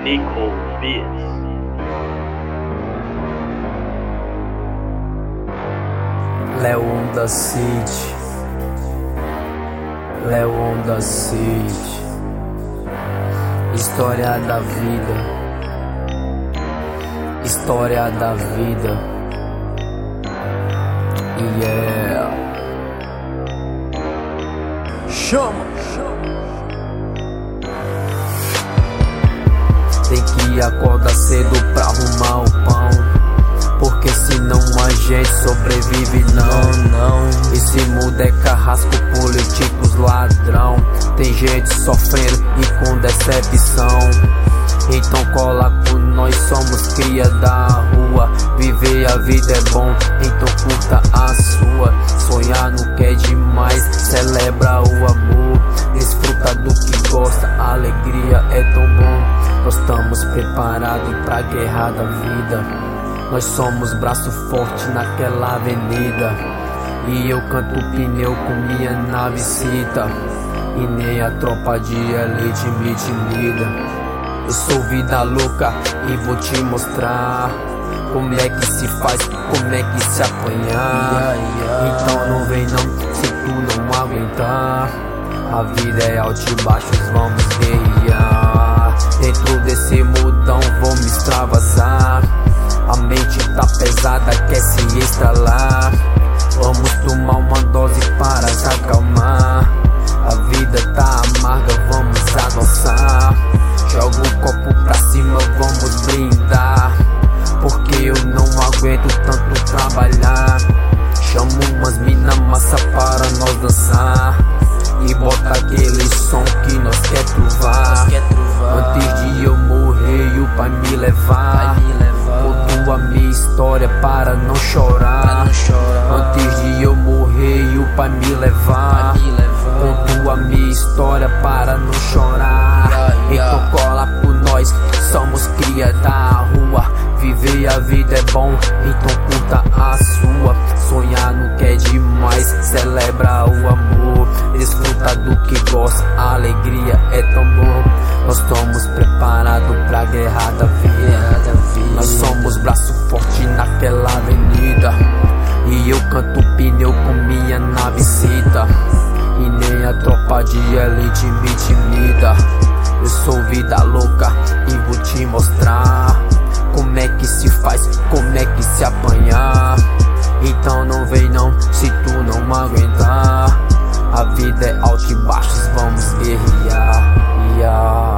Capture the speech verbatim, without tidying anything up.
Nico Beats. Leon da City, Leon da City, história da vida, história da vida, yeah. Chama, tem que acordar cedo pra arrumar o pão, porque senão a gente sobrevive não, não. Esse mundo é carrasco, políticos ladrão. Tem gente sofrendo e com decepção. Então cola com nós, somos cria da rua. Viver a vida é bom, então curta a sua. Sonhar não quer demais, celebra o amor. Desfruta do que gosta, a alegria é tão bom. Nós estamos preparados pra guerra da vida. Nós somos braço forte naquela avenida. E eu canto pneu com minha navecita. E nem a tropa de elite me intimida. Eu sou vida louca e vou te mostrar como é que se faz, como é que se apanhar. Então não vem não, se tu não aguentar. A vida é altos e baixos, vamos guerrear. Dentro desse mundão vou me extravasar. A mente tá pesada, quer se estralar. Vamos tomar uma dose para se acalmar. A vida tá amarga, vamos adoçar. Joga o copo pra cima, vamos brindar. Porque eu não aguento tanto trabalhar. Chamo umas mina massa para nós dançar. E bota aquele som que nós quer truvar. Antes de eu morrer e o pai me levar, conto a minha história para não chorar. Antes de eu morrer e o pai me levar, conto a minha história para não chorar. Então cola por nós, somos cria da rua. Viver a vida é bom, então curta a sua. Sonhar não quer demais, celebra o amor. Desfruta do que gosta, a alegria é tão bom. Nós estamos preparados pra guerra da vida. Nós somos braço forte naquela avenida. E eu canto pneu com minha navecita. E nem a tropa de elite me intimida. Eu sou vida louca e vou te mostrar como é que se faz, como é que se apanhar. Então não vem não, se tu não aguentar. A vida é altos e baixos, vamos guerrear, yeah.